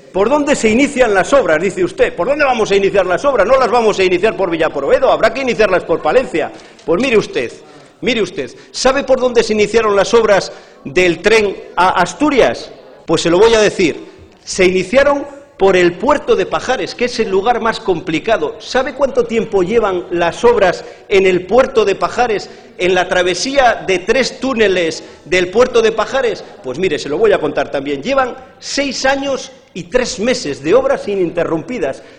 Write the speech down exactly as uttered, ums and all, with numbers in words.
¿por dónde se inician las obras? Dice usted. ¿Por dónde vamos a iniciar las obras? No las vamos a iniciar por Villarroel, habrá que iniciarlas por Palencia. Pues mire usted, mire usted, ¿sabe por dónde se iniciaron las obras del tren a Asturias? Pues se lo voy a decir, se iniciaron por el puerto de Pajares, que es el lugar más complicado. ¿Sabe cuánto tiempo llevan las obras en el puerto de Pajares, en la travesía de tres túneles del puerto de Pajares? Pues mire, se lo voy a contar también. Llevan seis años y tres meses de obras ininterrumpidas.